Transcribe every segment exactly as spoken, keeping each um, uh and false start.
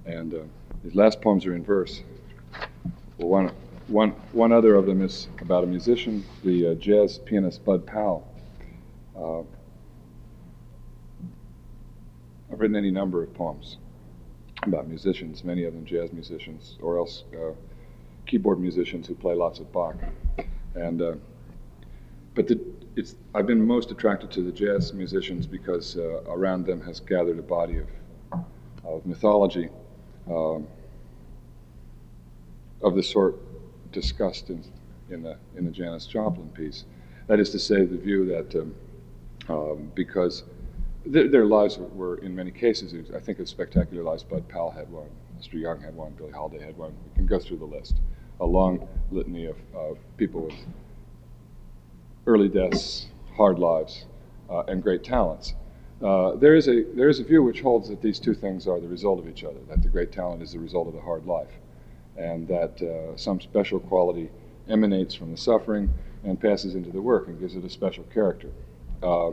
And uh, these last poems are in verse. Well, one, one, one other of them is about a musician, the uh, jazz pianist Bud Powell. Uh, I've written any number of poems about musicians, many of them jazz musicians, or else uh, keyboard musicians who play lots of Bach. And uh, but the, it's I've been most attracted to the jazz musicians because uh, around them has gathered a body of of mythology um, of the sort discussed in in the in the Janis Joplin piece. That is to say, the view that um, um, because th- their lives were, were in many cases, I think of Spectacular Lives. Bud Powell had one, Mister Young had one, Billie Holiday had one. We can go through the list, a long litany of, of people with early deaths, hard lives, uh, and great talents. Uh, there is a there is a view which holds that these two things are the result of each other, that the great talent is the result of the hard life, and that uh, some special quality emanates from the suffering and passes into the work and gives it a special character. Uh,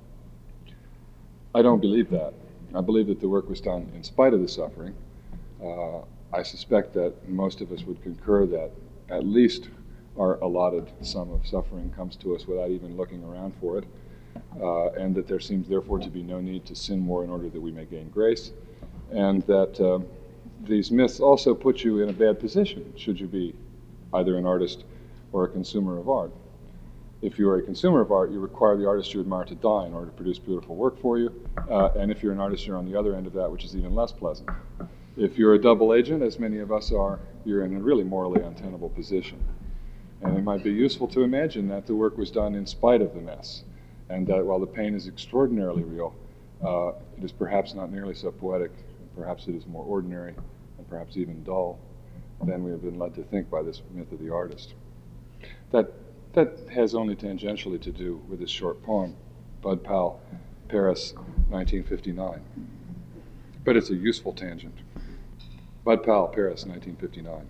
I don't believe that. I believe that the work was done in spite of the suffering. Uh, I suspect that most of us would concur that at least our allotted sum of suffering comes to us without even looking around for it, uh, and that there seems therefore to be no need to sin more in order that we may gain grace, and that uh, these myths also put you in a bad position should you be either an artist or a consumer of art. If you are a consumer of art, you require the artist you admire to die in order to produce beautiful work for you, uh, and if you're an artist, you're on the other end of that, which is even less pleasant. If you're a double agent, as many of us are, you're in a really morally untenable position. And it might be useful to imagine that the work was done in spite of the mess, and that while the pain is extraordinarily real, uh, it is perhaps not nearly so poetic, and perhaps it is more ordinary, and perhaps even dull, than we have been led to think by this myth of the artist. That, that has only tangentially to do with this short poem, Bud Powell, Paris, nineteen fifty-nine. But it's a useful tangent. Bud Powell, Paris, nineteen fifty-nine.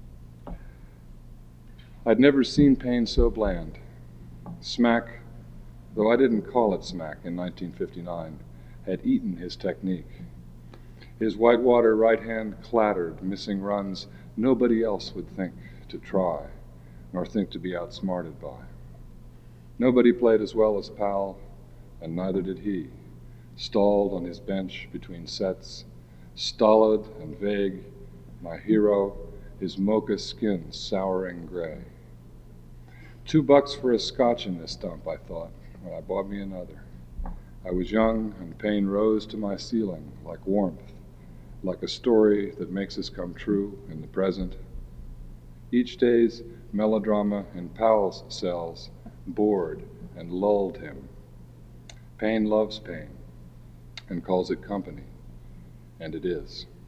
I'd never seen pain so bland. Smack, though I didn't call it smack in nineteen fifty-nine, had eaten his technique. His whitewater right hand clattered, missing runs nobody else would think to try, nor think to be outsmarted by. Nobody played as well as Powell, and neither did he, stalled on his bench between sets, stolid and vague, my hero, his mocha skin souring gray. Two bucks for a scotch in this dump, I thought, when I bought me another. I was young, and pain rose to my ceiling like warmth, like a story that makes us come true in the present. Each day's melodrama in Powell's cells bored and lulled him. Pain loves pain and calls it company, and it is.